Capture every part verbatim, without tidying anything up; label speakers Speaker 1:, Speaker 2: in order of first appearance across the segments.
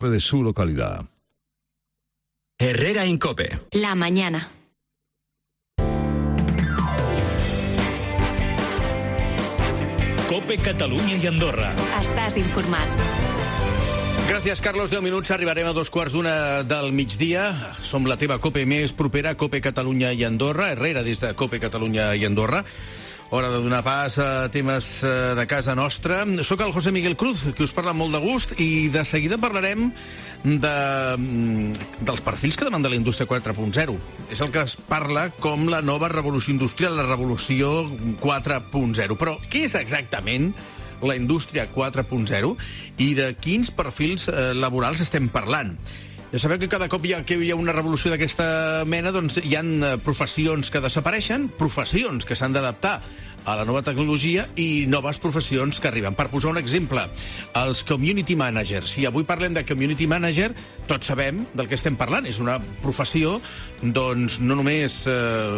Speaker 1: de su localidad.
Speaker 2: Herrera Incope.
Speaker 3: La mañana.
Speaker 4: Cope Catalunya i Andorra.
Speaker 3: Estàs informat.
Speaker 5: Gràcies, Carlos. deu minuts, arribarem a dos quarts d'una del migdia. Som la teva Cope més propera, Cope Catalunya i Andorra. Herrera des de Cope Catalunya i Andorra. Hora de donar pas a temes de casa nostra. Soc el José Miguel Cruz, que us parla molt de gust, i de seguida parlarem de, dels perfils que demanda la indústria quatre punt zero. És el que es parla com la nova revolució industrial, la revolució quatre punt zero. Però què és exactament la indústria quatre punt zero i de quins perfils eh, laborals estem parlant? Ja sabeu que cada cop hi ha, que hi ha una revolució d'aquesta mena, doncs hi ha professions que desapareixen, professions que s'han d'adaptar a la nova tecnologia i noves professions que arriben. Per posar un exemple, els community managers. Si avui parlem de community manager, tots sabem del que estem parlant. És una professió, doncs, no només eh,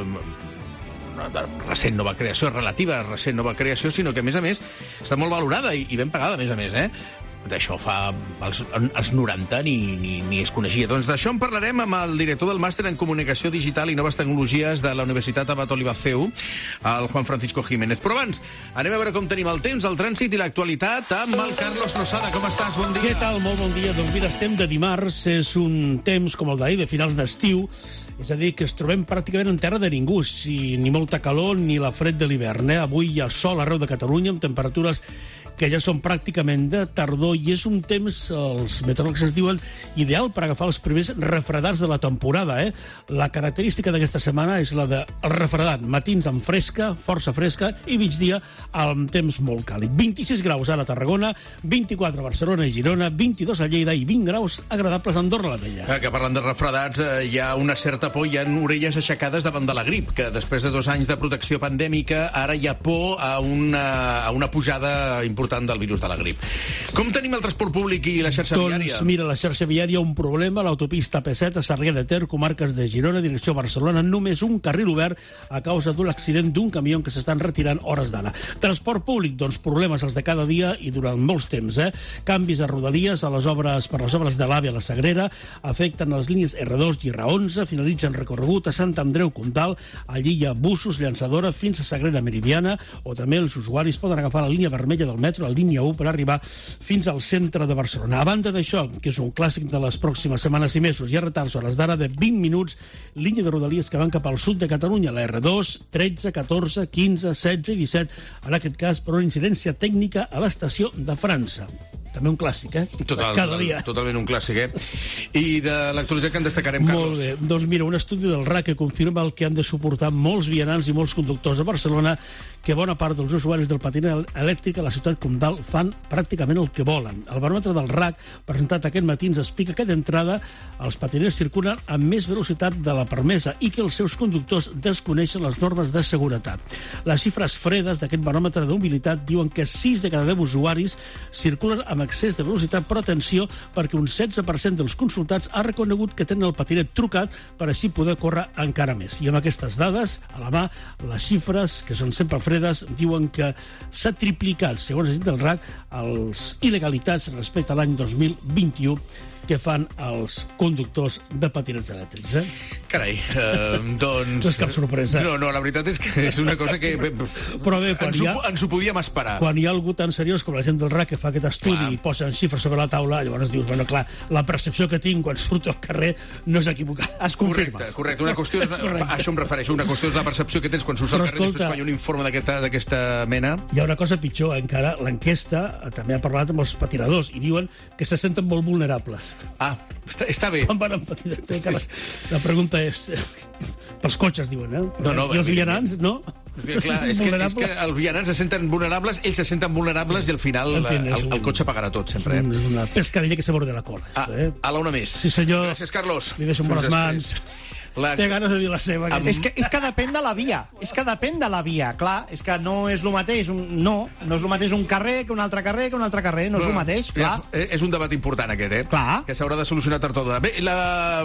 Speaker 5: de recent nova creació, relativa a recent nova creació, sinó que, a més a més, està molt valorada i, i ben pagada, a més a més, eh? D'això fa als, als noranta ni, ni, ni es coneixia. Doncs d'això en parlarem amb el director del màster en Comunicació Digital i Noves Tecnologies de la Universitat Abat Olivaceu, el Juan Francisco Jiménez. Però abans, anem a veure com tenim el temps, el trànsit i l'actualitat amb el Carlos Losada. Com estàs? Bon dia.
Speaker 6: Què tal? Molt bon dia. Doncs mira, estem de dimarts. És un temps com el d'ahir, de finals d'estiu. És a dir, que ens trobem pràcticament en terra de ningú. Si ni molta calor ni la fred de l'hivern. Eh? Avui hi ha sol arreu de Catalunya, amb temperatures que ja són pràcticament de tardor, i és un temps, els meteoròlegs es diuen, ideal per agafar els primers refredats de la temporada. Eh? La característica d'aquesta setmana és la del refredat. Matins amb fresca, força fresca, i migdia amb temps molt càlid. vint-i-sis graus ara a Tarragona, vint-i-quatre a Barcelona i Girona, vint-i-dos a Lleida i vint graus agradables a Andorra la Vella.
Speaker 5: Eh, que parlant de refredats, eh, hi ha una certa por, hi ha orelles aixecades davant de la grip, que després de dos anys de protecció pandèmica, ara hi ha por a una, a una pujada important del virus de la grip. Com tenim el transport públic i la xarxa
Speaker 6: doncs,
Speaker 5: viària?
Speaker 6: Doncs mira, la xarxa viària, un problema, l'autopista P set a Sarrià de Ter, comarques de Girona, direcció Barcelona, només un carril obert a causa d'un accident d'un camió que s'estan retirant hores d'ara. Transport públic, doncs problemes els de cada dia i durant molts temps, eh? Canvis a Rodalies a les obres, per les obres de l'AVE a la Sagrera, afecten les línies erre dos i erre onze, finalitzen recorregut a Sant Andreu Comtal, allí hi ha busos, llançadora fins a Sagrera Meridiana, o també els usuaris poden agafar la línia vermella del metro, la línia u, per arribar fins al centre de Barcelona. A banda d'això, que és un clàssic de les pròximes setmanes i mesos, hi ha retards a hores d'ara de vint minuts, línia de Rodalies que van cap al sud de Catalunya, la erre dos, tretze, catorze, quinze, setze i disset, en aquest cas per una incidència tècnica a l'estació de França. També un clàssic, eh?
Speaker 5: Total,
Speaker 6: cada dia.
Speaker 5: Totalment un clàssic, eh? I de l'actualitat que en destacarem, Carlos?
Speaker 6: Molt bé. Doncs mira, un estudi del R A C que confirma el que han de suportar molts vianants i molts conductors a Barcelona, que bona part dels usuaris del patinet elèctric a la ciutat comtal fan pràcticament el que volen. El baròmetre del R A C, presentat aquest matí, ens explica que d'entrada els patiners circulen amb més velocitat de la permesa i que els seus conductors desconeixen les normes de seguretat. Les xifres fredes d'aquest baròmetre de mobilitat diuen que sis de cada deu usuaris circulen amb excés de velocitat, però atenció, perquè un setze per cent dels consultats ha reconegut que tenen el patinet trucat per així poder córrer encara més. I amb aquestes dades a la mà, les xifres, que són sempre fredes, diuen que s'ha triplicat, segons la gent del R A C, els il·legalitats respecte a l'any dos mil vint-i-u que fan els conductors de patinets elèctrics, eh?
Speaker 5: Carai, eh, doncs...
Speaker 6: No és cap sorpresa.
Speaker 5: No, no, la veritat és que és una cosa que...
Speaker 6: Però bé, quan
Speaker 5: ens,
Speaker 6: hi ha...
Speaker 5: ho, ens ho podíem esperar.
Speaker 6: Quan hi ha algú tan seriós com la gent del R A C que fa aquest estudi clar. I posen xifres sobre la taula, llavors dius, bueno, clar, la percepció que tinc quan surto al carrer no és equivocada. Es confirma.
Speaker 5: Correcte, correcte. Una qüestió és, a això em refereixo. Una qüestió és la percepció que tens quan surts al carrer i després quan hi ha un informe d'aquesta mena.
Speaker 6: Hi ha una cosa pitjor encara. L'enquesta també ha parlat amb els patinadors i diuen que se senten molt vulnerables.
Speaker 5: Ah, està, està bé.
Speaker 6: Quan van amb patinets. La, la pregunta és... Pels cotxes, diuen, eh?
Speaker 5: No, no,
Speaker 6: I els vianants, no?
Speaker 5: Sí, clar, és, que, és que els vianants se senten vulnerables, ells se senten vulnerables, sí. I al final en fi, el, el, el cotxe pagarà tot, sempre.
Speaker 6: És, un, és una pescadilla que se morde la cola.
Speaker 5: Ah,
Speaker 6: eh?
Speaker 5: ala una més.
Speaker 6: Sí, senyor.
Speaker 5: Gràcies, Carlos.
Speaker 6: Li deixo en bones mans. La... Té ganes de dir la seva.
Speaker 7: Amb... És, que, és que depèn de la via. És que depèn de la via, clar. És que no és el mateix un... No, no és el mateix un carrer que un altre carrer que un altre carrer. No és el mateix, clar.
Speaker 5: És, és un debat important, aquest, eh?
Speaker 7: Clar.
Speaker 5: Que s'haurà de solucionar tard o d'hora. Bé, la,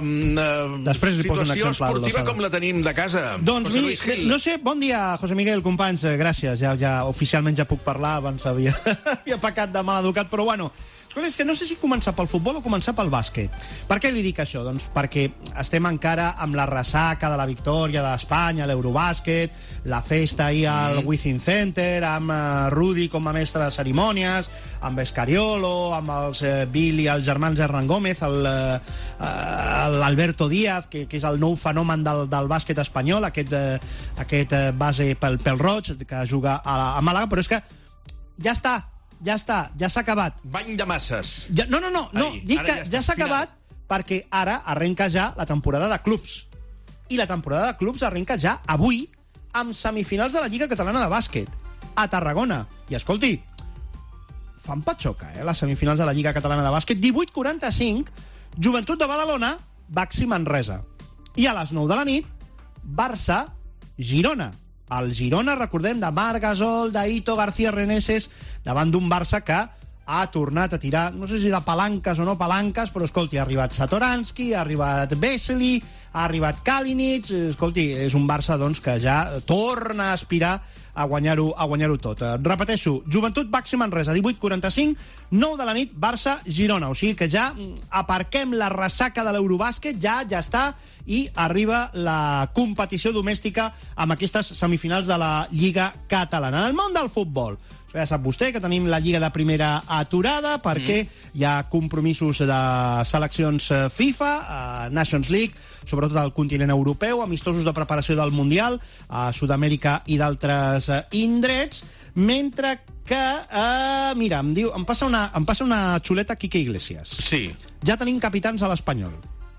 Speaker 5: la
Speaker 7: Després li poso un
Speaker 5: situació
Speaker 7: exemplar,
Speaker 5: esportiva com la tenim de casa?
Speaker 7: Doncs, mi, no sé, bon dia, José Miguel, companys, gràcies. Ja, ja oficialment ja puc parlar, abans havia, havia pecat de mal educat, però bueno... Escolta, és que no sé si començar pel futbol o començar pel bàsquet. Per què li dic això? Doncs perquè estem encara amb la ressaca de la victòria d'Espanya a l'Eurobàsquet, la festa ahir al Within Center, amb uh, Rudi com a mestre de cerimònies, amb Escariolo, amb els uh, Bill i els germans Hernán Gómez, el, uh, uh, l'Alberto Díaz, que, que és el nou fenomen del, del bàsquet espanyol, aquest, uh, aquest uh, base pel, pel roig, que juga a, a Màlaga, però és que ja està, ja està, ja s'ha acabat.
Speaker 5: Bany de masses.
Speaker 7: Ja, no, no, no, no
Speaker 5: Ai,
Speaker 7: dic que ja, ja s'ha acabat perquè ara arrenca ja la temporada de clubs. I la temporada de clubs arrenca ja avui amb semifinals de la Lliga Catalana de Bàsquet a Tarragona. I escolti, fan patxoca, eh, les semifinals de la Lliga Catalana de Bàsquet. divuit quaranta-cinc, Joventut de Badalona, Baxi Manresa. I a les nou de la nit, Barça, Girona. El Girona, recordem, de Marc Gasol, d'Aito García Reneses, davant d'un Barça que ha tornat a tirar, no sé si de palanques o no palanques, però, escolti, ha arribat Satoransky, ha arribat Vesely, ha arribat Kalinic, escolti, és un Barça, doncs, que ja torna a aspirar a guanyar-ho a guanyar-ho tot. Repeteixo, Joventut Baxi Manresa, divuit quaranta-cinc, nou de la nit, Barça, Girona. O sigui que ja aparquem la ressaca de l'Eurobàsquet, ja ja està, i arriba la competició domèstica amb aquestes semifinals de la Lliga Catalana. En el món del futbol, ja sap vostè que tenim la Lliga de Primera aturada perquè mm. hi ha compromisos de seleccions FIFA, a Nations League, sobretot al continent europeu, amistosos de preparació del Mundial, a Sud-amèrica i d'altres indrets, mentre que, eh, mira, em diu, em passa una, em passa una xuleta Quique Iglesias.
Speaker 5: Sí.
Speaker 7: Ja tenim capitans a l'Espanyol.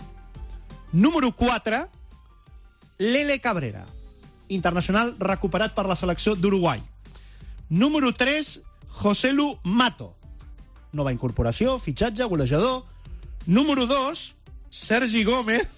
Speaker 7: Número quatre, Lele Cabrera, internacional recuperat per la selecció d'Uruguai. Número tres, Joselu Mato, nova incorporació, fitxatge, golejador. Número dos, Sergi Gómez.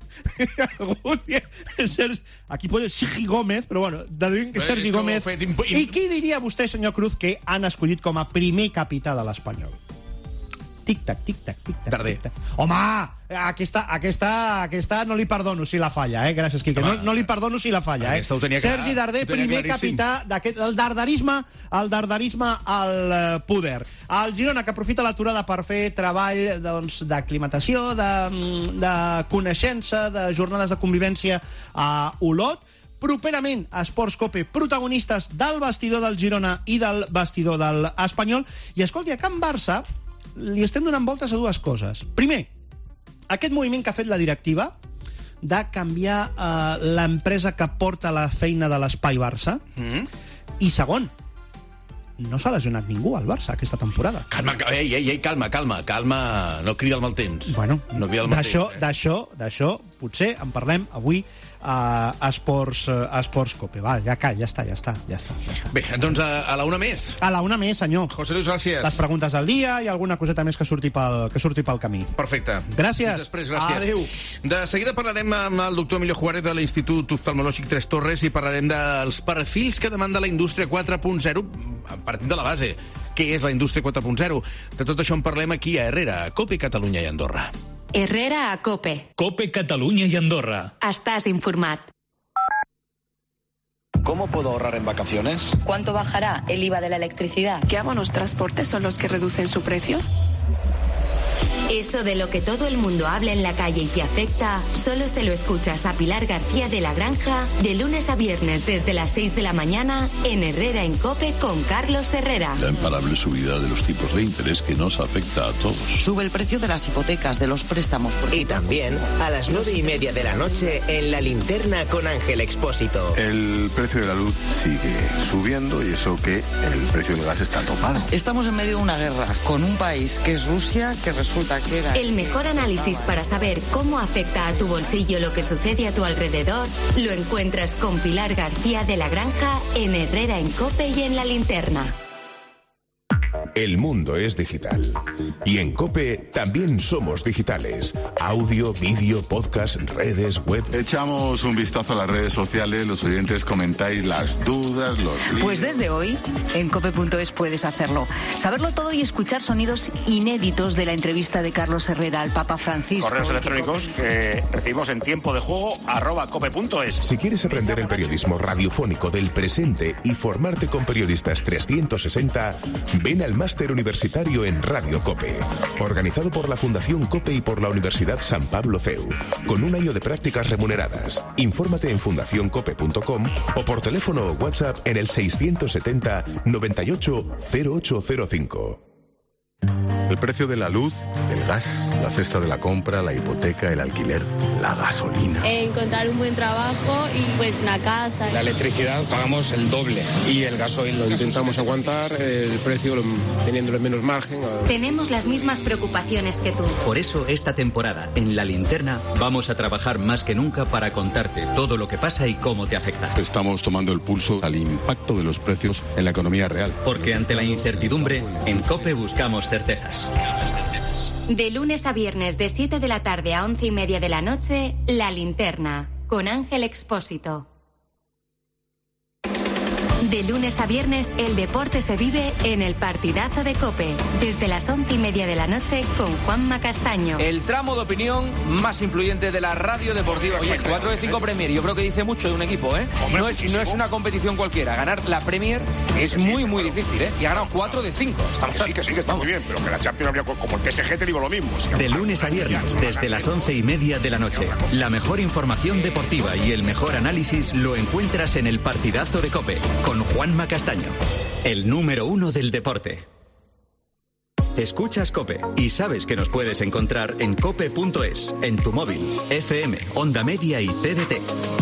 Speaker 7: Sergi... Aquí pone Sergi Gómez, però bueno, deduïm que Sergi Gómez. I qui diria vostè, senyor Cruz, que han escollit com a primer capità de l'Espanyol? Tic-tac, tic-tac, tic-tac, tic-tac. Home, aquesta, aquesta, aquesta no li perdono si la falla, eh? Gràcies, Quique. No, no li perdono si la falla, eh? Sergi Darder, primer capità d'aquest... El darderisme, el darderisme al poder. El Girona, que aprofita l'aturada per fer treball doncs, d'aclimatació, de, de coneixença, de jornades de convivència a Olot. Properament, Esports Cope, protagonistes del vestidor del Girona i del vestidor de l'Espanyol. I escolti, a Can Barça li estem donant voltes a dues coses. Primer, aquest moviment que ha fet la directiva de canviar eh, l'empresa que porta la feina de l'Espai Barça. Mm. I segon, no s'ha lesionat ningú al Barça aquesta temporada.
Speaker 5: Calma, ei, ei, ei, calma, calma, calma, no crida el mal temps.
Speaker 7: Bueno,
Speaker 5: no crida el mal
Speaker 7: d'això,
Speaker 5: temps, eh?
Speaker 7: d'això, d'això, potser en parlem avui a Esports, a Esports Cope. Va, ja calla, ja està, ja està, ja està, ja està.
Speaker 5: Bé, doncs a, a la una més.
Speaker 7: A la una més, senyor.
Speaker 5: José Luis, gràcies.
Speaker 7: Les preguntes del dia i alguna coseta més que surti pel, que surti pel camí.
Speaker 5: Perfecte.
Speaker 7: Gràcies.
Speaker 5: Fins després, gràcies.
Speaker 7: Adéu.
Speaker 5: De seguida parlarem amb el doctor Emilio Juárez de l'Institut Oftalmològic Tres Torres i parlarem dels perfils que demanda la indústria quatre punt zero partint de la base. Què és la indústria quatre punt zero? De tot això en parlem aquí a Herrera, a Cope, Catalunya i Andorra.
Speaker 3: Herrera a Cope.
Speaker 1: Cope, Catalunya i Andorra.
Speaker 3: Estàs informat.
Speaker 4: ¿Cómo puedo ahorrar en vacaciones?
Speaker 8: ¿Cuánto bajará el I V A de la electricidad?
Speaker 9: ¿Qué abonos transportes son los que reducen su precio?
Speaker 3: Eso de lo que todo el mundo habla en la calle y te afecta, solo se lo escuchas a Pilar García de la Granja de lunes a viernes desde las seis de la mañana en Herrera en Cope con Carlos Herrera.
Speaker 10: La imparable subida de los tipos de interés que nos afecta a todos.
Speaker 11: Sube el precio de las hipotecas, de los préstamos.
Speaker 12: Y también a las nueve y media de la noche en La Linterna con Ángel Expósito.
Speaker 10: El precio de la luz sigue subiendo y eso que el precio del gas está topado.
Speaker 11: Estamos en medio de una guerra con un país que es Rusia, que resulta que era...
Speaker 3: El mejor análisis para saber cómo afecta a tu bolsillo lo que sucede a tu alrededor lo encuentras con Pilar García de la Granja en Herrera en Cope y en La Linterna.
Speaker 13: El mundo es digital. Y en COPE también somos digitales. Audio, vídeo, podcast, redes, web.
Speaker 10: Echamos un vistazo a las redes sociales, los oyentes comentáis las dudas, los líos.
Speaker 14: Pues desde hoy, en cope punto es puedes hacerlo. Saberlo todo y escuchar sonidos inéditos de la entrevista de Carlos Herrera al Papa Francisco.
Speaker 15: Correos electrónicos que recibimos en tiempo de juego, arroba cope punto es.
Speaker 13: Si quieres aprender el periodismo radiofónico del presente y formarte con periodistas trescientos sesenta, ven al más Máster Universitario en Radio COPE, organizado por la Fundación COPE y por la Universidad San Pablo C E U, con un año de prácticas remuneradas. Infórmate en fundación cope punto com o por teléfono o WhatsApp en el seiscientos setenta noventa y ocho cero ocho cero cinco.
Speaker 10: El precio de la luz, el gas, la cesta de la compra, la hipoteca, el alquiler, la gasolina.
Speaker 16: Encontrar un buen trabajo y pues una casa.
Speaker 17: La electricidad pagamos el doble y el gasoil lo intentamos aguantar, el precio teniendo el menos margen.
Speaker 3: Tenemos las mismas preocupaciones que tú.
Speaker 2: Por eso esta temporada en La Linterna vamos a trabajar más que nunca para contarte todo lo que pasa y cómo te afecta.
Speaker 10: Estamos tomando el pulso al impacto de los precios en la economía real.
Speaker 2: Porque ante la incertidumbre, en COPE buscamos certezas.
Speaker 3: De lunes a viernes de siete de la tarde a once y media de la noche, La Linterna, con Ángel Expósito. De lunes a viernes, el deporte se vive en el partidazo de COPE, desde las once y media de la noche con Juanma Castaño.
Speaker 18: El tramo de opinión más influyente de la radio deportiva. Oye, cuatro de cinco Premier, yo creo que dice mucho de un equipo, ¿eh? No es, no es una competición cualquiera. Ganar la Premier es muy, muy difícil, ¿eh? Y ha ganado cuatro de cinco.
Speaker 15: Estamos que sí, que sí, que está muy bien, pero que la Champions habría como el P S G, te digo lo mismo.
Speaker 2: De lunes a viernes, desde las once y media de la noche. La mejor información deportiva y el mejor análisis lo encuentras en el partidazo de COPE, con Juanma Castaño, el número uno del deporte. Escuchas COPE y sabes que nos puedes encontrar en cope punto es, en tu móvil, F M, Onda Media y T D T.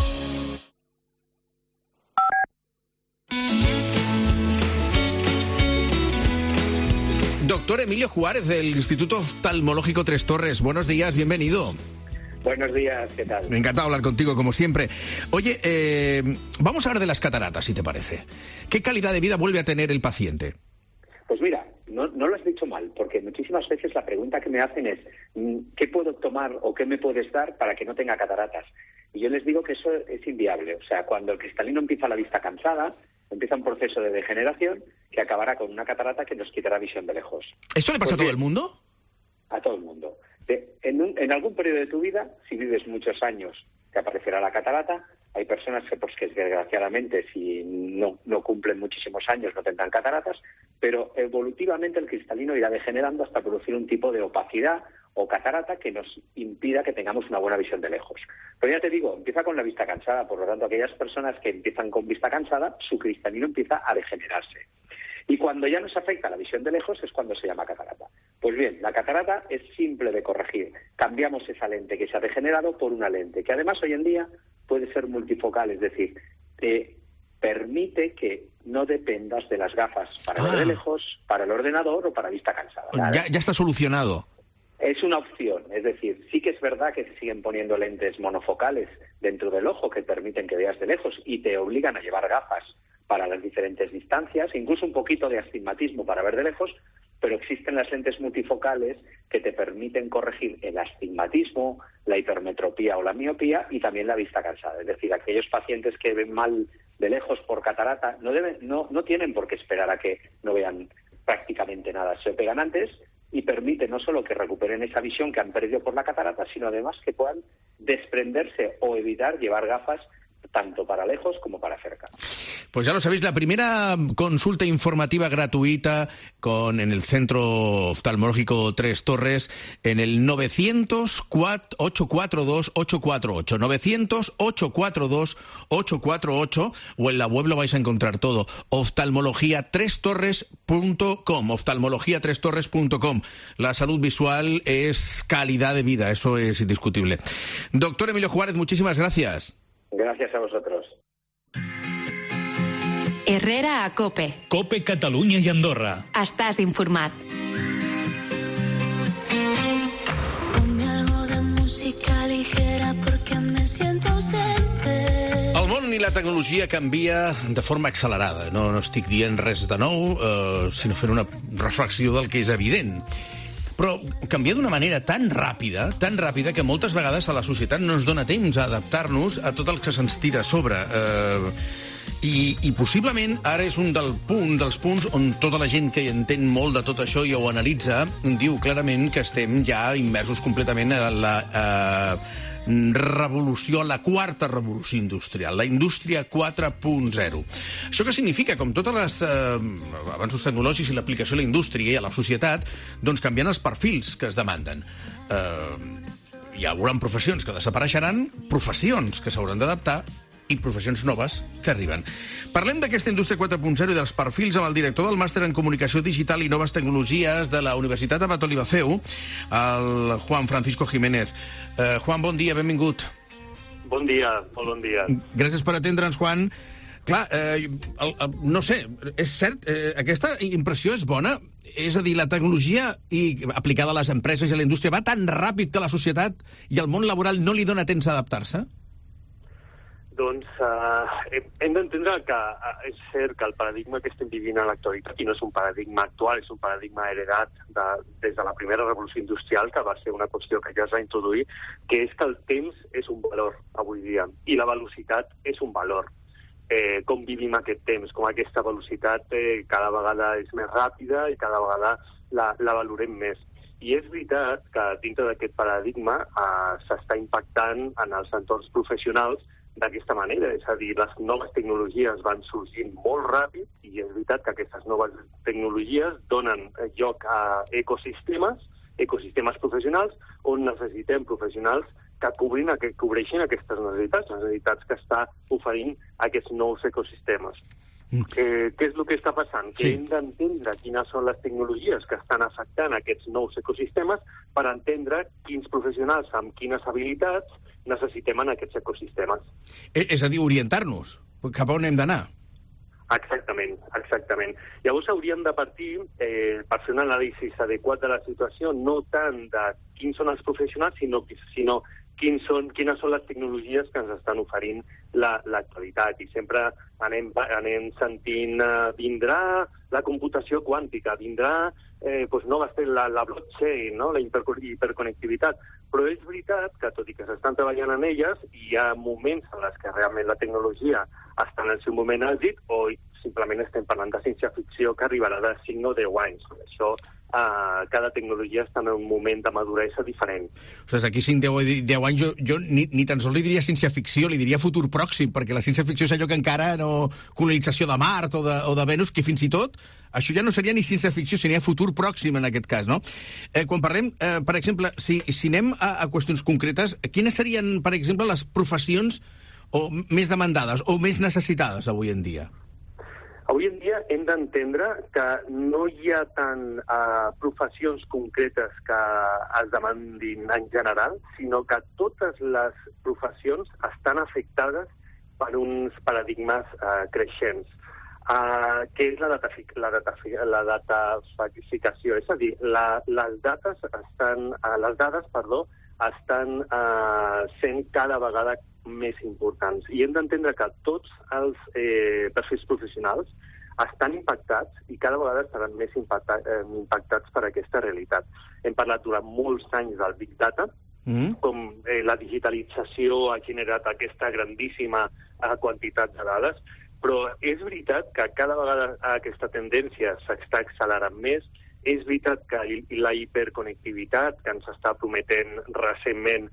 Speaker 5: Doctor Emilio Juárez, del Instituto Oftalmológico Tres Torres. Buenos días, bienvenido.
Speaker 19: Buenos días, ¿qué tal?
Speaker 5: Me encanta hablar contigo, como siempre. Oye, eh, vamos a hablar de las cataratas, si te parece. ¿Qué calidad de vida vuelve a tener el paciente?
Speaker 19: Pues mira, no, no lo has dicho mal, porque muchísimas veces la pregunta que me hacen es ¿qué puedo tomar o qué me puedes dar para que no tenga cataratas? Y yo les digo que eso es inviable. O sea, cuando el cristalino empieza la vista cansada, empieza un proceso de degeneración que acabará con una catarata que nos quitará visión de lejos.
Speaker 5: ¿Esto le pasa
Speaker 19: pues
Speaker 5: a todo el mundo?
Speaker 19: A todo el mundo. De, en, un, en algún periodo de tu vida, si vives muchos años, te aparecerá la catarata. Hay personas que, pues, que desgraciadamente, si no, no cumplen muchísimos años, no tendrán cataratas, pero evolutivamente el cristalino irá degenerando hasta producir un tipo de opacidad o catarata que nos impida que tengamos una buena visión de lejos. Pero ya te digo, empieza con la vista cansada, por lo tanto, aquellas personas que empiezan con vista cansada, su cristalino empieza a degenerarse. Y cuando ya nos afecta la visión de lejos es cuando se llama catarata. Pues bien, la catarata es simple de corregir. Cambiamos esa lente que se ha degenerado por una lente que además hoy en día puede ser multifocal, es decir, te permite que no dependas de las gafas para ah. ver de lejos, para el ordenador o para vista cansada.
Speaker 5: Ya, ya está solucionado.
Speaker 19: Es una opción, es decir, sí que es verdad que se siguen poniendo lentes monofocales dentro del ojo que permiten que veas de lejos y te obligan a llevar gafas para las diferentes distancias, incluso un poquito de astigmatismo para ver de lejos, pero existen las lentes multifocales que te permiten corregir el astigmatismo, la hipermetropía o la miopía y también la vista cansada. Es decir, aquellos pacientes que ven mal de lejos por catarata no deben, no, no tienen por qué esperar a que no vean prácticamente nada. Se pegan antes y permite no solo que recuperen esa visión que han perdido por la catarata, sino además que puedan desprenderse o evitar llevar gafas tanto para lejos como para cerca.
Speaker 5: Pues ya lo sabéis, la primera consulta informativa gratuita con en el Centro Oftalmológico Tres Torres en el novecientos, ocho cuatro dos, ocho cuatro ocho, novecientos, ocho cuatro dos, ocho cuatro ocho, o en la web lo vais a encontrar todo, oftalmología tres torres punto com, oftalmología tres torres punto com. La salud visual es calidad de vida, eso es indiscutible. Doctor Emilio Juárez, muchísimas gracias.
Speaker 19: Gracias a vosotros.
Speaker 3: Herrera a COPE.
Speaker 1: COPE Catalunya i Andorra.
Speaker 3: Estàs informat.
Speaker 20: Ponme algo de música ligera porque me siento ausente.
Speaker 5: El món i la tecnologia canvia de forma accelerada. No, no estic dient res de nou, eh, sinó fent una reflexió del que és evident. Però canvia d'una manera tan ràpida, tan ràpida, que moltes vegades a la societat no ens dona temps a adaptar-nos a tot el que se'ns tira a sobre. Eh, i, I possiblement ara és un del punt, dels punts on tota la gent que hi entén molt de tot això i ho analitza, diu clarament que estem ja immersos completament a la... Eh, revolució, la quarta revolució industrial, la indústria quatre punt zero. Això què significa? Com totes les eh, avanços tecnològics i l'aplicació a la indústria i a la societat, doncs canviant els perfils que es demanden. Eh, hi haurà professions que desapareixeran, professions que s'hauran d'adaptar, i professions noves que arriben. Parlem d'aquesta indústria quatre punt zero i dels perfils amb el director del màster en Comunicació Digital i Noves Tecnologies de la Universitat Abat Olivaceu, el Juan Francisco Jiménez. Uh, Juan, bon dia, benvingut.
Speaker 21: Bon dia, molt bon dia.
Speaker 5: Gràcies per atendre'ns, Juan. Clar, eh, el, el, no sé, és cert, eh, aquesta impressió és bona? És a dir, la tecnologia i aplicada a les empreses i a la indústria va tan ràpid que la societat i el món laboral no li dona temps a adaptar-se?
Speaker 21: Doncs uh, hem d'entendre que uh, és cert que el paradigma que estem vivint a l'actualitat, i no és un paradigma actual, és un paradigma heredat de, des de la primera revolució industrial, que va ser una qüestió que ja es va introduir, que és que el temps és un valor avui dia, i la velocitat és un valor. Eh, com vivim aquest temps, com aquesta velocitat eh, cada vegada és més ràpida i cada vegada la, la valorem més. I és veritat que dintre d'aquest paradigma eh, s'està impactant en els entorns professionals d'aquesta manera, és a dir, les noves tecnologies van sorgint molt ràpid i és veritat que aquestes noves tecnologies donen lloc a ecosistemes, ecosistemes professionals, on necessitem professionals que cobrin, que cobreixin aquestes necessitats, les necessitats que està oferint aquests nous ecosistemes. Mm. Eh, què és el que està passant? Sí. Que hem d'entendre quines són les tecnologies que estan afectant aquests nous ecosistemes per entendre quins professionals amb quines habilitats necessitem en aquests ecosistemes.
Speaker 5: És a dir, orientar-nos cap a on hem d'anar.
Speaker 21: Exactament, exactament. Llavors hauríem de partir, eh, per fer un anàlisi adequat de la situació, no tant de quins són els professionals, sinó, sinó quins són, quines són les tecnologies que ens estan oferint l'actualitat. I sempre anem, anem sentint, eh, vindrà la computació quàntica, vindrà eh, doncs no, la, la blockchain, no? La hiperconnectivitat. Però és veritat que, tot i que s'estan treballant en elles, hi ha moments en els que realment la tecnologia està en el seu moment àlgid o simplement estem parlant de ciència-ficció que arribarà de cinc o deu anys. Això, eh, cada tecnologia està en un moment de maduresa diferent.
Speaker 5: O sigui, aquí cinc o deu anys jo, jo ni, ni tan sols li diria ciència-ficció, li diria futur pròxim, perquè la ciència-ficció és allò que encara no... colonització de Mart o de, o de Venus, que fins i tot això ja no seria ni ciència-ficció, seria futur pròxim en aquest cas, no? Eh, quan parlem, eh, per exemple, si, si anem a, a qüestions concretes, quines serien, per exemple, les professions o més demandades o més necessitades avui en dia?
Speaker 21: Avui en dia hem d'entendre que no hi ha tant uh, professions concretes que es demandin en general, sinó que totes les professions estan afectades per uns paradigmes uh, creixents, uh, que és la, data, la, data, la dataficació. És a dir, la, les, dates estan, uh, les dades perdó, estan uh, sent cada vegada més importants. I hem d'entendre que tots els eh, perfils professionals estan impactats i cada vegada estaran més impacta eh, impactats per aquesta realitat. Hem parlat durant molts anys del Big Data, mm. com eh, la digitalització ha generat aquesta grandíssima eh, quantitat de dades, però és veritat que cada vegada aquesta tendència s'està accelerant més. És veritat que la hiperconnectivitat que ens està prometent recentment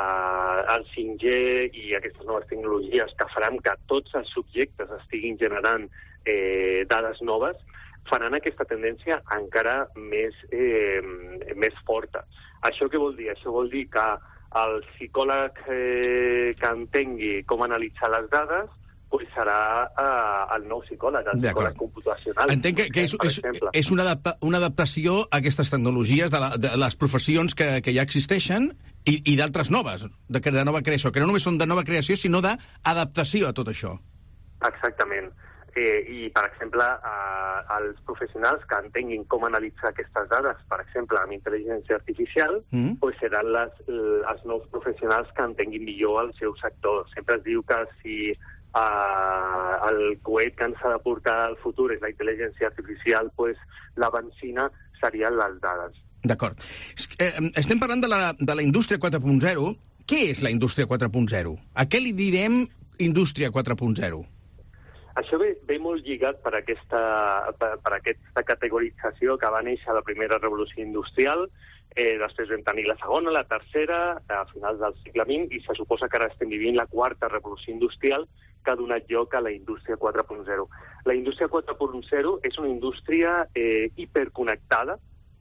Speaker 21: eh, el cinc G i aquestes noves tecnologies que faran que tots els subjectes estiguin generant eh, dades noves, faran aquesta tendència encara més, eh, més forta. Això què vol dir? Això vol dir que el psicòleg eh, que entengui com analitzar les dades pues serà uh, el nou psicòleg, el psicòleg computacional.
Speaker 5: Entenc que, que és, és, és una, adapta, una adaptació a aquestes tecnologies de, la, de les professions que, que ja existeixen i, i d'altres noves, de, de nova creació, que no només són de nova creació, sinó d'adaptació a tot això.
Speaker 21: Exactament. Eh, I, per exemple, eh, els professionals que entenguin com analitzar aquestes dades, per exemple, amb intel·ligència artificial, mm. pues seran les, els nous professionals que entenguin millor el seu sector. Sempre es diu que si Uh, el coet que ens ha de portar al futur és la intel·ligència artificial, pues, la benzina serien les dades.
Speaker 5: D'acord. Eh, estem parlant de la, de la indústria quatre punt zero. Què és la indústria quatre punt zero? A què li direm indústria quatre punt zero?
Speaker 21: Això ve, ve molt lligat per aquesta, per, per aquesta categorització que va néixer a la primera revolució industrial, eh, després vam tenir la segona, la tercera, a finals del segle vint, i se suposa que ara estem vivint la quarta revolució industrial, que ha donat lloc a la indústria quatre punt zero. La indústria quatre punt zero és una indústria eh, hiperconnectada,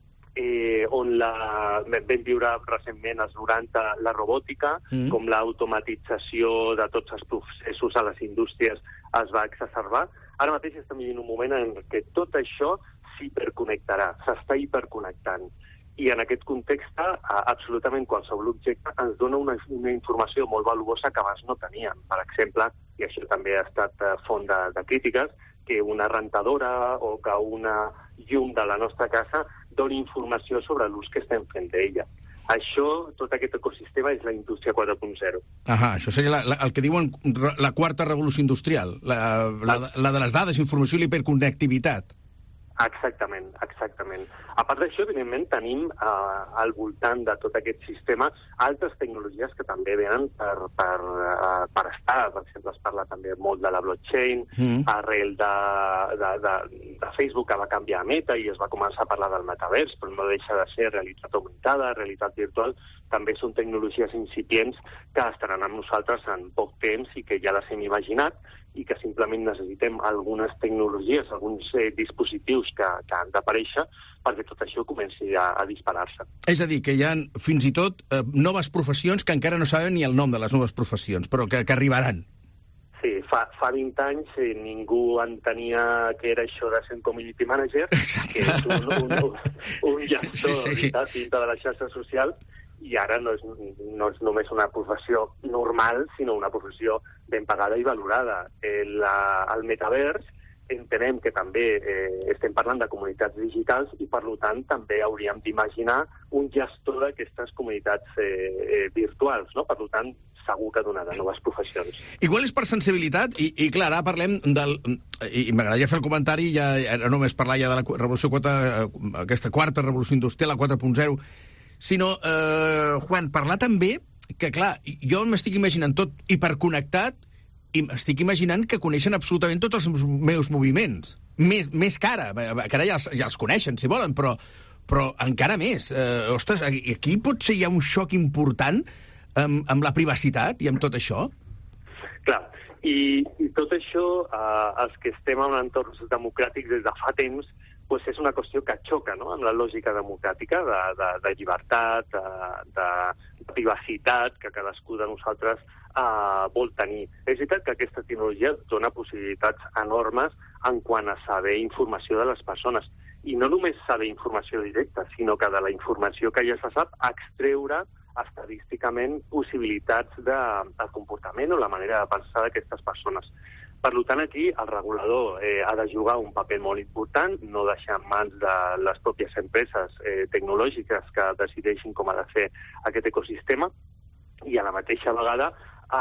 Speaker 21: eh, on la, vam viure recentment als noranta la robòtica, mm. com l'automatització de tots els processos a les indústries es va exacerbar. Ara mateix estem vivint un moment en què tot això s'hiperconnectarà, s'està hiperconnectant. I en aquest context, absolutament qualsevol objecte ens dona una, una informació molt valuosa que abans no teníem. Per exemple, i això també ha estat font de, de crítiques, que una rentadora o que una llum de la nostra casa doni informació sobre l'ús que estem fent d'ella. Això, tot aquest ecosistema, és la indústria quatre punt zero.
Speaker 5: Ahà, això seria la, la, el que diuen la quarta revolució industrial, la, la, la de les dades, informació i l'hiperconnectivitat.
Speaker 21: Exactament, exactament. A part d'això, evidentment, tenim eh, al voltant de tot aquest sistema altres tecnologies que també venen per, per, uh, per estar. Per exemple, es parla també molt de la blockchain, mm. arrel de, de, de, de Facebook, que va canviar a Meta i es va començar a parlar del metavers, però no deixa de ser realitat augmentada, realitat virtual. També són tecnologies incipients que estaran amb nosaltres en poc temps i que ja les hem imaginat, i que simplement necessitem algunes tecnologies, alguns eh, dispositius que, que han d'aparèixer perquè tot això comenci a, a disparar-se.
Speaker 5: És a dir, que hi ha fins i tot eh, noves professions que encara no saben ni el nom de les noves professions, però que, que arribaran.
Speaker 21: Sí, fa, fa vint anys eh, ningú entenia què era això de ser un community manager, exacte. Que és un, un, un, un gestor sí, sí. dintre de la xarxa social, i ara no és, no és només una professió normal, sinó una professió ben pagada i valorada. El, el metavers entenem que també eh, estem parlant de comunitats digitals i, per tant, també hauríem d'imaginar un gestor d'aquestes comunitats eh, eh, virtuals, no? Per tant, segur que donarà noves professions.
Speaker 5: Igual és per sensibilitat, i, i clar, ara parlem del... I, i m'agradaria fer el comentari, ja, ja només parlar ja de la revolució quatre, aquesta quarta revolució industrial, la quatre punt zero, sinó, eh, Juan, parlar també que, clar, jo m'estic imaginant tot hiperconnectat i m'estic imaginant que coneixen absolutament tots els meus moviments. Més, més que ara, que ara ja els, ja els coneixen, si volen, però, però encara més. Eh, ostres, aquí potser hi ha un xoc important amb, amb la privacitat i amb tot això?
Speaker 21: Clar, i, i tot això, eh, els que estem en entorns democràtics des de fa temps, pues és una qüestió que xoca, no?, amb la lògica democràtica de, de, de llibertat, de, de, de privacitat que cadascú de nosaltres uh, vol tenir. És veritat que aquesta tecnologia dona possibilitats enormes en quant a saber informació de les persones. I no només saber informació directa, sinó que de la informació que ja se sap, extreure estadísticament possibilitats de, de comportament o la manera de pensar d'aquestes persones. Per tant, aquí el regulador eh, ha de jugar un paper molt important, no deixar en mans de les pròpies empreses eh, tecnològiques que decideixin com ha de fer aquest ecosistema, i a la mateixa vegada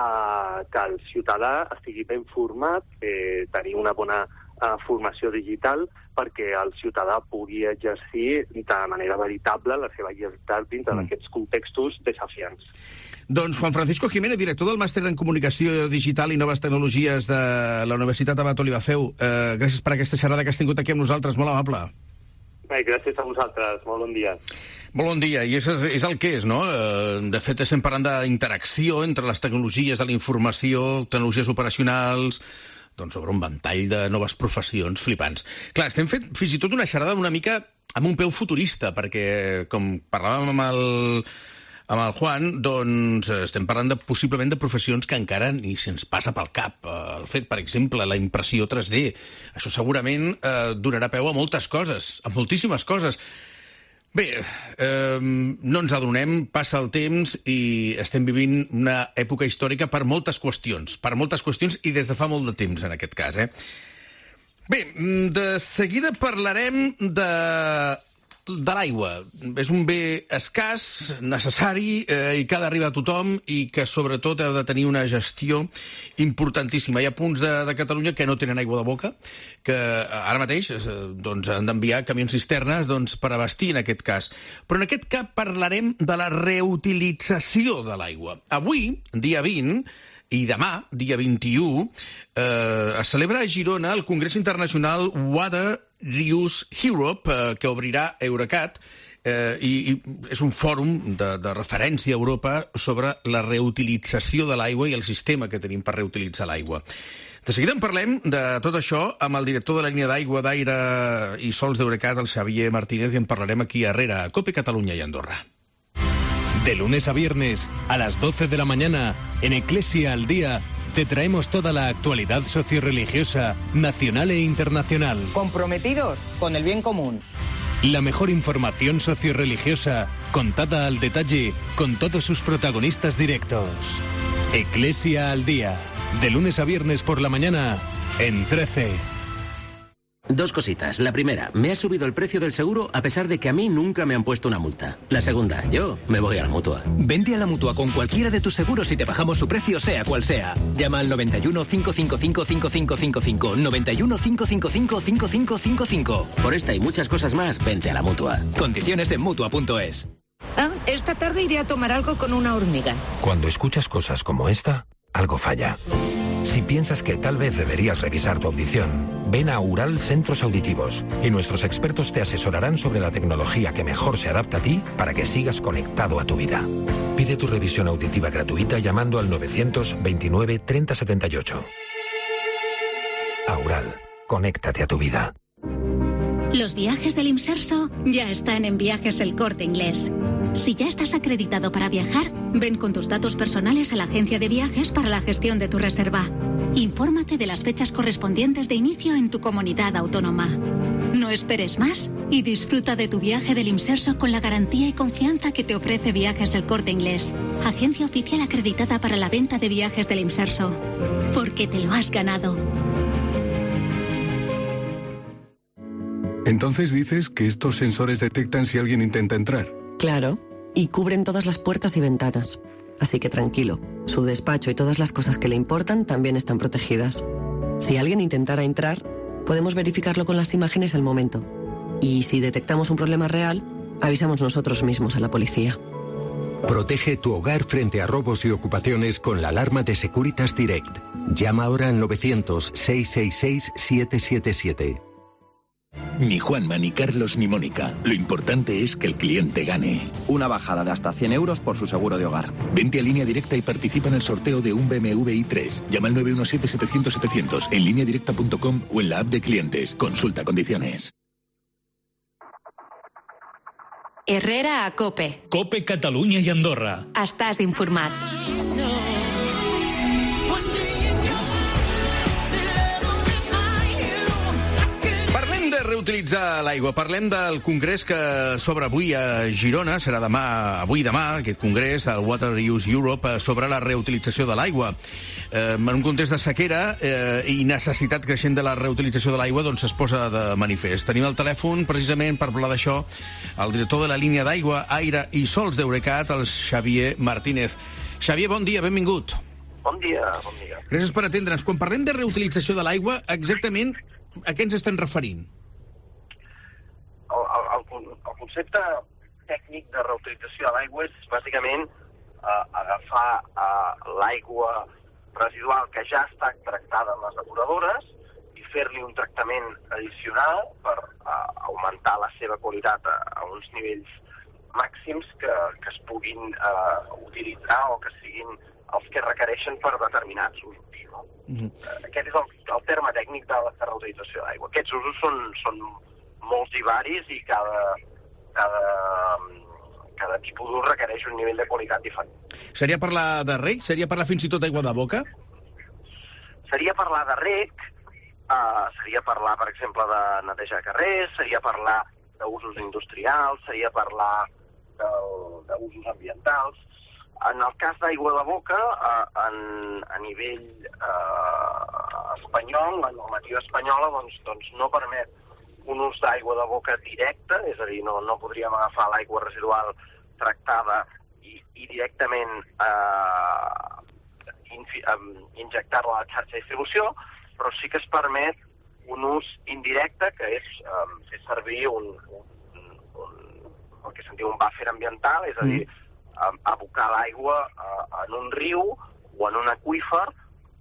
Speaker 21: eh, que el ciutadà estigui ben format, eh, tenir una bona eh, formació digital, perquè el ciutadà pugui exercir de manera veritable la seva llibertat dintre mm. d'aquests contextos desafiants.
Speaker 5: Doncs Juan Francisco Jiménez, director del Màster en Comunicació Digital i Noves Tecnologies de la Universitat Abat Olivafeu. Eh, gràcies per aquesta xerrada que has tingut aquí amb nosaltres, molt amable.
Speaker 21: Bé, gràcies a vosaltres, molt bon dia.
Speaker 5: Molt bon dia, i és, és el que és, no? De fet, estem parlant d'interacció entre les tecnologies de la informació, tecnologies operacionals, doncs sobre un ventall de noves professions flipants. Clar, estem fent fins i tot una xerrada una mica amb un peu futurista, perquè, com parlàvem amb el... amb el Juan, doncs estem parlant de, possiblement de professions que encara ni se'ns passa pel cap. El fet, per exemple, la impressió tres D. Això segurament eh, donarà peu a moltes coses, a moltíssimes coses. Bé, eh, no ens adonem, passa el temps i estem vivint una època històrica per moltes qüestions, per moltes qüestions i des de fa molt de temps, en aquest cas, eh? Bé, de seguida parlarem de... de l'aigua. És un bé escàs, necessari, eh, i que ha d'arribar a tothom i que, sobretot, ha de tenir una gestió importantíssima. Hi ha punts de, de Catalunya que no tenen aigua de boca, que ara mateix eh, doncs, han d'enviar camions cisternes doncs, per abastir, en aquest cas. Però en aquest cas parlarem de la reutilització de l'aigua. Avui, dia vint, i demà, dia vint-i-u, eh, es celebra a Girona el Congrés Internacional Water Reuse Europe, eh, que obrirà Eurecat, eh, i, i és un fòrum de, de referència a Europa sobre la reutilització de l'aigua i el sistema que tenim per reutilitzar l'aigua. De seguida en parlem de tot això amb el director de la línia d'aigua, d'aire i sols d'Eurecat, el Xavier Martínez, i en parlarem aquí a Herrera, a COPE Catalunya i Andorra.
Speaker 1: De lunes a viernes, a las doce de la mañana, en Eclesia al Día, te traemos toda la actualidad sociorreligiosa, nacional e internacional.
Speaker 6: Comprometidos con el bien común.
Speaker 1: La mejor información sociorreligiosa, contada al detalle, con todos sus protagonistas directos. Eclesia al Día, de lunes a viernes por la mañana, en trece.
Speaker 22: Dos cositas. La primera, me ha subido el precio del seguro a pesar de que a mí nunca me han puesto una multa. La segunda, yo me voy a la Mutua.
Speaker 23: Vente a la Mutua con cualquiera de tus seguros y te bajamos su precio sea cual sea. Llama al noventa y uno, cinco cinco cinco, cinco cinco cinco cinco, noventa y uno, cinco cinco cinco, cinco cinco cinco cinco.
Speaker 22: Por esta y muchas cosas más, vente a la Mutua.
Speaker 23: Condiciones en Mutua punto es.
Speaker 24: Ah, esta tarde iré a tomar algo con una hormiga.
Speaker 25: Cuando escuchas cosas como esta, algo falla. Si piensas que tal vez deberías revisar tu audición, ven a Ural Centros Auditivos y nuestros expertos te asesorarán sobre la tecnología que mejor se adapta a ti para que sigas conectado a tu vida. Pide tu revisión auditiva gratuita llamando al novecientos veintinueve treinta setenta y ocho. Aural, conéctate a tu vida.
Speaker 26: Los viajes del Imserso ya están en Viajes El Corte Inglés. Si ya estás acreditado para viajar, ven con tus datos personales a la agencia de viajes para la gestión de tu reserva. Infórmate de las fechas correspondientes de inicio en tu comunidad autónoma. No esperes más y disfruta de tu viaje del Imserso con la garantía y confianza que te ofrece Viajes El Corte Inglés, agencia oficial acreditada para la venta de viajes del Imserso. Porque te lo has ganado.
Speaker 27: Entonces dices que estos sensores detectan si alguien intenta entrar.
Speaker 28: Claro, y cubren todas las puertas y ventanas. Así que tranquilo, su despacho y todas las cosas que le importan también están protegidas. Si alguien intentara entrar, podemos verificarlo con las imágenes al momento. Y si detectamos un problema real, avisamos nosotros mismos a la policía.
Speaker 29: Protege tu hogar frente a robos y ocupaciones con la alarma de Securitas Direct. Llama ahora al novecientos, seiscientos sesenta y seis, setecientos setenta y siete.
Speaker 30: Ni Juanma, ni Carlos, ni Mónica. Lo importante es que el cliente gane.
Speaker 31: Una bajada de hasta cien euros por su seguro de hogar.
Speaker 30: Vente a Línea Directa y participa en el sorteo de un B M W i tres. Llama al nueve uno siete, setecientos, setecientos en línea directa punto com o en la app de clientes. Consulta condiciones.
Speaker 3: Herrera a COPE.
Speaker 1: COPE Catalunya i Andorra.
Speaker 3: Estàs informat.
Speaker 5: Parlem de reutilitzar l'aigua. Parlem del congrés que s'obre avui a Girona. Serà demà, avui demà, aquest congrés, el Water Use Europe, sobre la reutilització de l'aigua. Eh, en un context de sequera eh, i necessitat creixent de la reutilització de l'aigua, doncs es posa de manifest. Tenim al telèfon, precisament, per parlar d'això, el director de la línia d'aigua, aire i sols d'Eurecat, el Xavier Martínez. Xavier, bon dia, benvingut.
Speaker 21: Bon dia, bon dia.
Speaker 5: Gràcies per atendre'ns. Quan parlem de reutilització de l'aigua, exactament a què ens estem referint?
Speaker 21: El, el, el concepte tècnic de reutilització de l'aigua és, bàsicament, eh, agafar eh, l'aigua residual que ja està tractada en les depuradores i fer-li un tractament addicional per uh, augmentar la seva qualitat a, a uns nivells màxims que, que es puguin uh, utilitzar o que siguin els que requereixen per determinats usos. No? Mm-hmm. Uh, aquest és el, el terme tècnic de la reutilització d'aigua. Aquests usos són, són molts i varis i cada, cada, cada tipus d'ús requereix un nivell de qualitat diferent.
Speaker 5: Seria parlar de rec? Seria parlar fins i tot d'aigua de boca?
Speaker 21: Seria parlar de rec, uh, seria parlar, per exemple, de netejar carrers, seria parlar d'usos industrials, seria parlar d'usos ambientals. En el cas d'aigua de boca, uh, en, a nivell uh, espanyol, la normativa espanyola doncs, doncs no permet un ús d'aigua de boca directe, és a dir, no, no podríem agafar l'aigua residual tractada i, i directament eh, infi, um, injectar-la a la xarxa de distribució, però sí que es permet un ús indirecte, que és um, fer servir un, un, un, el que se'n diu un buffer ambiental, és a dir, um, abocar l'aigua uh, en un riu o en un aqüífer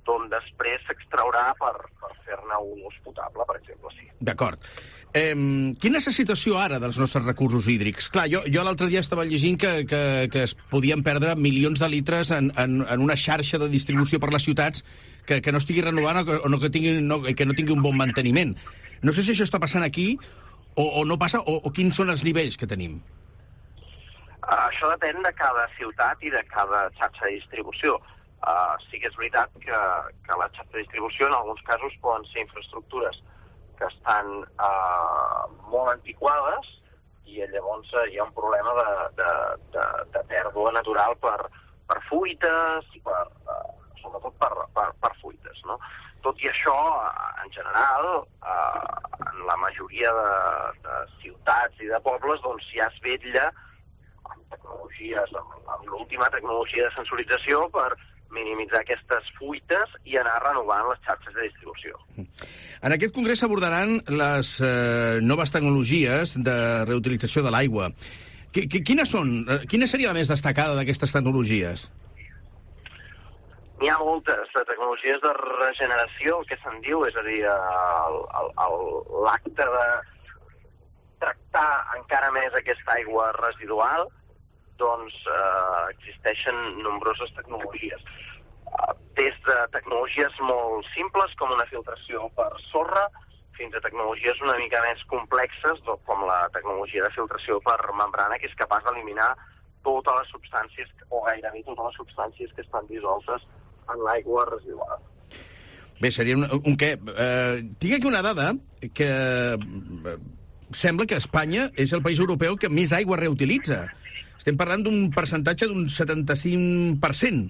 Speaker 4: d'on després s'extraurà per, per fer-ne un ús potable, per exemple, sí.
Speaker 5: D'acord. Eh, quina és la situació ara dels nostres recursos hídrics? Clar, jo, jo l'altre dia estava llegint que, que, que es podien perdre milions de litres en, en, en una xarxa de distribució per les ciutats que, que no estigui renovant o, que, o no, que, tingui, no, que no tingui un bon manteniment. No sé si això està passant aquí o, o no passa, o, o quins són els nivells que tenim.
Speaker 4: Uh, això depèn de cada ciutat i de cada xarxa de distribució. Uh, sí que és veritat que, que la xarxa de distribució en alguns casos poden ser infraestructures que estan uh, molt antiquades i llavors uh, hi ha un problema de, de, de, de pèrdua natural per, per fuites, per, uh, sobretot per, per, per fuites, no? Tot i això, uh, en general, uh, en la majoria de, de ciutats i de pobles, doncs ja es vetlla amb tecnologies, amb, amb l'última tecnologia de sensorització per minimitzar aquestes fuites i anar renovant les xarxes de distribució.
Speaker 5: En aquest congrés s'abordaran les eh, noves tecnologies de reutilització de l'aigua. Quines són? Quina seria la més destacada d'aquestes tecnologies?
Speaker 4: N'hi ha moltes de tecnologies de regeneració, el que se'n diu, és a dir, l'acte de tractar encara més aquesta aigua residual, doncs eh, existeixen nombroses tecnologies. Eh, des de tecnologies molt simples, com una filtració per sorra, fins a tecnologies una mica més complexes, com la tecnologia de filtració per membrana, que és capaç d'eliminar totes les substàncies, o gairebé totes les substàncies que estan dissoltes en l'aigua residual.
Speaker 5: Bé, seria un, un què? Eh, tinc aquí una dada que eh, sembla que Espanya és el país europeu que més aigua reutilitza. Estem parlant d'un percentatge d'un setanta-cinc per cent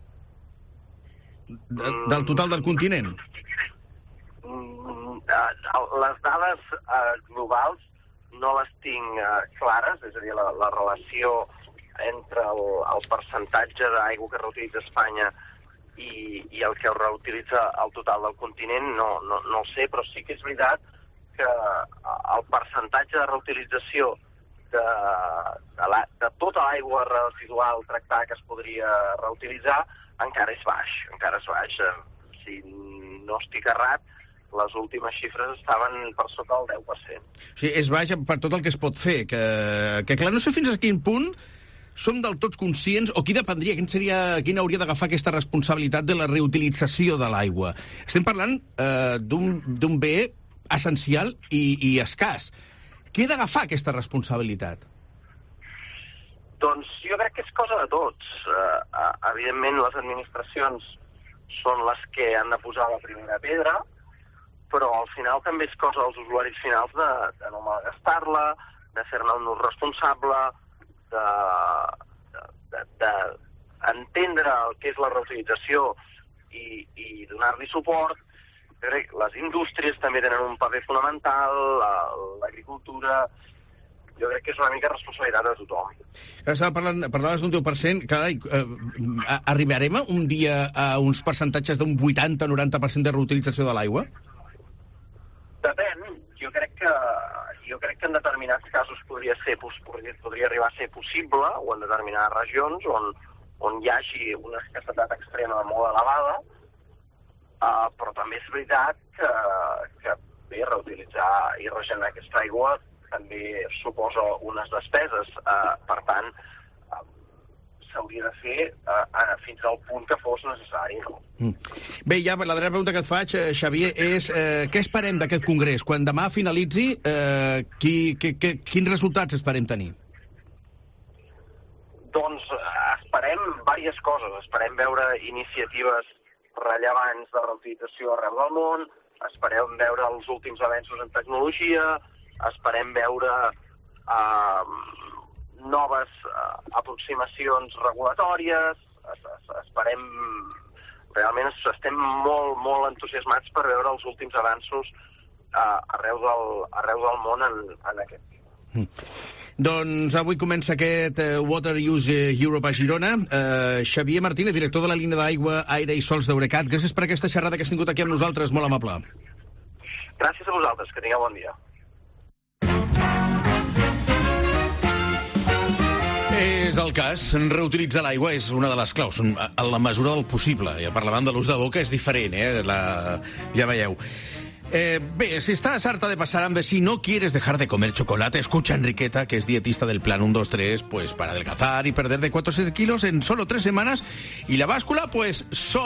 Speaker 5: de, del total del continent.
Speaker 4: Les dades uh, globals no les tinc uh, clares, és a dir, la, la relació entre el, el percentatge d'aigua que reutilitza Espanya i, i el que reutilitza el total del continent, no, no, no el sé, però sí que és veritat que el percentatge de reutilització de, de, la, de tota l'aigua residual tractada que es podria reutilitzar encara és baix, encara és baix. Si no estic errat, les últimes xifres estaven per sota del deu per cent.
Speaker 5: Sí, és baix per tot el que es pot fer, que, que clar, no sé fins a quin punt som del tots conscients, o qui dependria, quin, seria, quin hauria d'agafar aquesta responsabilitat de la reutilització de l'aigua. Estem parlant eh, d'un bé essencial i, i escàs. Qui ha d'agafar aquesta responsabilitat?
Speaker 4: Doncs jo crec que és cosa de tots. Uh, evidentment, les administracions són les que han de posar la primera pedra, però al final també és cosa dels usuaris finals de, de no malgastar-la, de fer-ne un ús responsable, de, de, de, de entendre el que és la reutilització i, i donar-li suport. Jo crec que les indústries també tenen un paper fonamental, l'agricultura. Jo crec que és una mica responsabilitat de tothom.
Speaker 5: Estava parlant, parlaves d'un deu per cent, carai, eh, arribarem un dia a uns percentatges d'un vuitanta a noranta per cent de reutilització de l'aigua?
Speaker 4: Depèn. Jo crec que jo crec que en determinats casos podria ser podria, podria arribar a ser possible, o en determinades regions on, on hi hagi una escassetat extrema molt elevada, uh, però també és veritat que, que bé, reutilitzar i regenerar aquesta aigua també suposa unes despeses. Uh, per tant, uh, s'hauria de fer uh, uh, fins al punt que fos necessari, no?
Speaker 5: Mm. Bé, ja la darrera pregunta que et faig, eh, Xavier, és eh, què esperem d'aquest congrés? Quan demà finalitzi, eh, qui, qui, qui, quins resultats esperem tenir?
Speaker 4: Doncs uh, esperem diverses coses. Esperem veure iniciatives rellevants de reutilització arreu del món, esperem veure els últims avenços en tecnologia, esperem veure uh, noves uh, aproximacions regulatòries, es, es, esperem... Realment estem molt, molt entusiasmats per veure els últims avanços uh, arreu, del, arreu del món en, en aquest tema.
Speaker 5: Mm. Doncs avui comença aquest uh, Water Use Europe a Girona. Uh, Xavier Martínez, director de la línia d'aigua, aire i sols d'Eurecat. Gràcies per aquesta xerrada que has tingut aquí amb nosaltres, molt amable.
Speaker 4: Gràcies a vosaltres, que tingueu bon dia.
Speaker 5: És el cas. Reutilitzar l'aigua és una de les claus, a la mesura del possible. Ja parlàvem de l'ús de boca, és diferent, eh? La... Ja veieu. Eh, bé, si estás harta de pasar hambre, si no quieres dejar de comer chocolate, escucha a Enriqueta, que es dietista del plan uno dos tres, pues para adelgazar y perder de cuatro a siete kilos en solo tres semanas. Y la báscula, pues,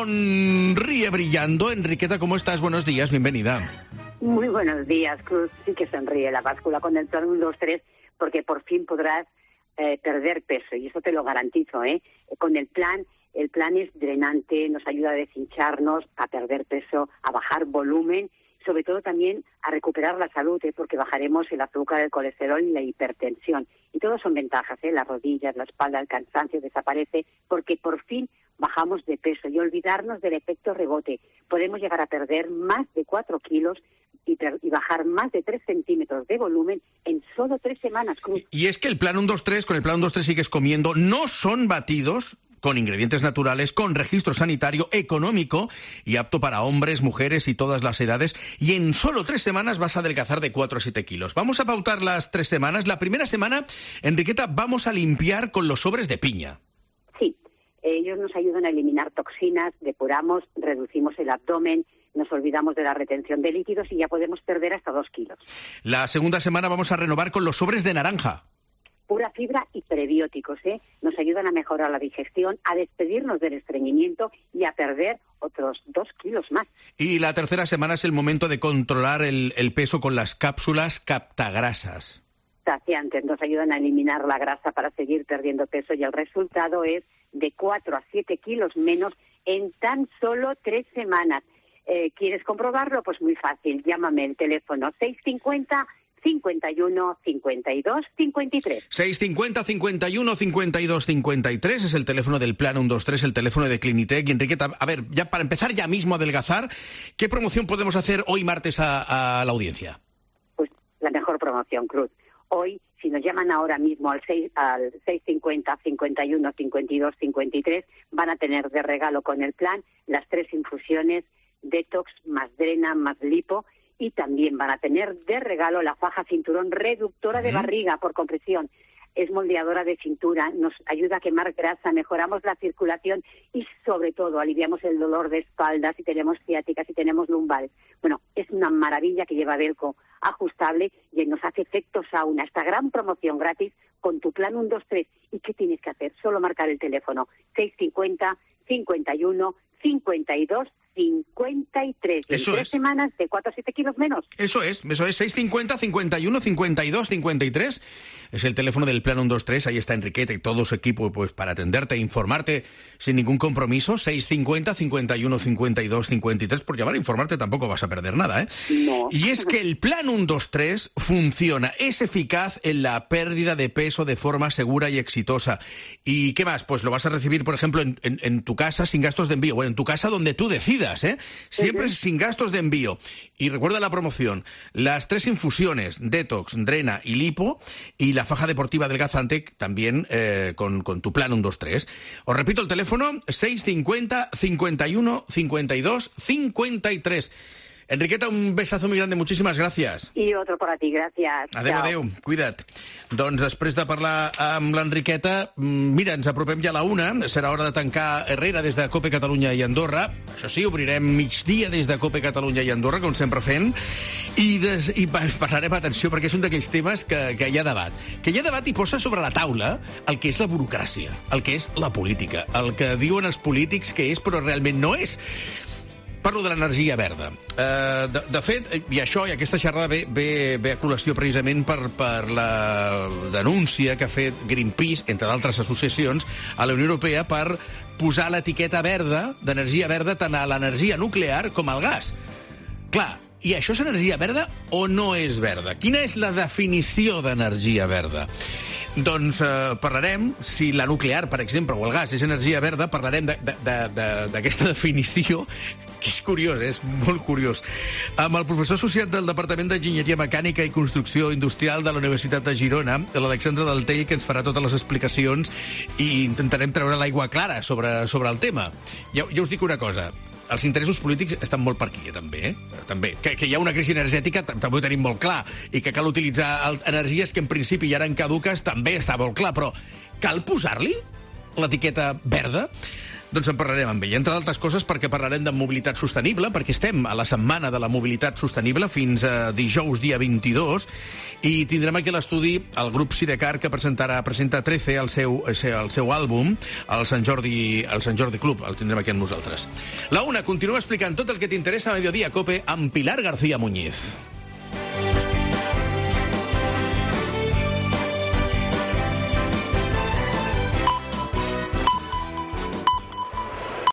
Speaker 5: sonríe brillando. Enriqueta, ¿cómo estás? Buenos días, bienvenida.
Speaker 7: Muy buenos días, Cruz. Sí que sonríe la báscula con el plan uno dos tres, porque por fin podrás eh, perder peso, y eso te lo garantizo, ¿eh? Con el plan... El plan es drenante, nos ayuda a deshincharnos, a perder peso, a bajar volumen, sobre todo también a recuperar la salud, ¿eh? Porque bajaremos el azúcar, el colesterol y la hipertensión. Y todo son ventajas, ¿eh? Las rodillas, la espalda, el cansancio desaparece, porque por fin bajamos de peso y olvidarnos del efecto rebote. Podemos llegar a perder más de cuatro kilos y, per- y bajar más de tres centímetros de volumen en solo tres semanas, Cruz.
Speaker 5: Y es que el plan uno dos tres, con el plan uno dos tres sigues comiendo, no son batidos con ingredientes naturales, con registro sanitario, económico y apto para hombres, mujeres y todas las edades. Y en solo tres semanas vas a adelgazar de cuatro a siete kilos. Vamos a pautar las tres semanas. La primera semana, Enriqueta, vamos a limpiar con los sobres de piña.
Speaker 7: Sí, ellos nos ayudan a eliminar toxinas, depuramos, reducimos el abdomen, nos olvidamos de la retención de líquidos y ya podemos perder hasta dos kilos.
Speaker 5: La segunda semana vamos a renovar con los sobres de naranja.
Speaker 7: Pura fibra y prebióticos, ¿eh? Nos ayudan a mejorar la digestión, a despedirnos del estreñimiento y a perder otros dos kilos más.
Speaker 5: Y la tercera semana es el momento de controlar el, el peso con las cápsulas captagrasas.
Speaker 7: Saciantes, nos ayudan a eliminar la grasa para seguir perdiendo peso y el resultado es de cuatro a siete kilos menos en tan solo tres semanas. Eh, ¿Quieres comprobarlo? Pues muy fácil, llámame el teléfono seis cincuenta, cincuenta y uno, cincuenta y dos, cincuenta y tres.
Speaker 5: seis cincuenta, cincuenta y uno, cincuenta y dos, cincuenta y tres es el teléfono del plan uno dos tres, el teléfono de Clinitec. Y Enriqueta, a ver, ya para empezar ya mismo a adelgazar, ¿qué promoción podemos hacer hoy martes a, a la audiencia?
Speaker 7: Pues la mejor promoción, Cruz. Hoy, si nos llaman ahora mismo al, seis, al seis cincuenta, cincuenta y uno, cincuenta y dos, cincuenta y tres, van a tener de regalo con el plan las tres infusiones Detox más Drena más Lipo, y también van a tener de regalo la faja cinturón reductora de barriga por compresión. Es moldeadora de cintura, nos ayuda a quemar grasa, mejoramos la circulación y sobre todo aliviamos el dolor de espalda si tenemos ciática, si tenemos lumbares. Bueno, es una maravilla que lleva velcro ajustable y nos hace efecto sauna. Esta gran promoción gratis con tu plan uno dos tres. ¿Y qué tienes que hacer? Solo marcar el teléfono seis cincuenta, cincuenta y uno, cincuenta y dos, cincuenta y tres. Y en
Speaker 5: Eso
Speaker 7: tres
Speaker 5: es.
Speaker 7: semanas de cuatro a siete kilos menos.
Speaker 5: Eso es, eso es, seis cincuenta, cincuenta y uno, cincuenta y dos, cincuenta y tres. Es el teléfono del plan uno dos tres, ahí está Enriqueta y todo su equipo pues para atenderte e informarte sin ningún compromiso. seis cincuenta, cincuenta y uno, cincuenta y dos, cincuenta y tres. Por llamar a informarte tampoco vas a perder nada, ¿eh?
Speaker 7: No.
Speaker 5: Y es que el plan uno dos tres funciona, es eficaz en la pérdida de peso de forma segura y exitosa. ¿Y qué más? Pues lo vas a recibir, por ejemplo, en, en, en tu casa sin gastos de envío. Bueno, en tu casa donde tú decidas, ¿eh? Siempre uh-huh. sin gastos de envío. Y recuerda la promoción, las tres infusiones, Detox, Drena y Lipo, y la faja deportiva adelgazante también eh, con, con tu plan uno dos tres. Os repito el teléfono, seis cincuenta, cincuenta y uno, cincuenta y dos, cincuenta y tres. Enriqueta, un besazo muy grande, muchísimas gràcies.
Speaker 7: I otro per a ti, gràcies.
Speaker 5: Adéu,
Speaker 7: Ciao.
Speaker 5: adéu, cuida't. Doncs després de parlar amb l'Enriqueta, mira, ens apropem ja a la una, serà hora de tancar Herrera des de COPE Catalunya i Andorra. Això sí, obrirem migdia des de COPE Catalunya i Andorra, com sempre fent, i, des, i parlarem, atenció, perquè és un d'aquells temes que, que hi ha debat. Que hi ha debat i posa sobre la taula el que és la burocràcia, el que és la política, el que diuen els polítics que és però realment no és. Parlo de l'energia verda. Uh, de, de fet, i això, i aquesta xerrada ve, ve, ve a col·lació precisament per, per la denúncia que ha fet Greenpeace, entre d'altres associacions, a la Unió Europea per posar l'etiqueta verda, d'energia verda, tant a l'energia nuclear com al gas. Clar, i això és energia verda o no és verda? Quina és la definició d'energia verda? Doncs eh, parlarem, si la nuclear, per exemple, o el gas és energia verda, parlarem d'aquesta de, de, de, definició, que és curiós, és molt curiós, amb el professor associat del Departament d'Enginyeria Mecànica i Construcció Industrial de la Universitat de Girona, l'Alexandre Daltell, que ens farà totes les explicacions i intentarem treure l'aigua clara sobre, sobre el tema. Ja, ja us dic una cosa, els interessos polítics estan molt per aquí, eh, també. Eh? també. Que, que hi ha una crisi energètica també ho tenim molt clar, i que cal utilitzar energies que en principi ja eren caduques també està molt clar, però cal posar-li l'etiqueta verda? Doncs en parlarem amb ell, entre altres coses perquè parlarem de mobilitat sostenible, perquè estem a la setmana de la mobilitat sostenible fins a dijous dia vint-i-dos, i tindrem aquí a l'estudi el grup Sidecar, que presentarà, presenta trece, el seu, el seu àlbum, el Sant Jordi, el Sant Jordi Club, el tindrem aquí amb nosaltres. La una continua explicant tot el que t'interessa a Mediodía Cope amb Pilar García Muñiz.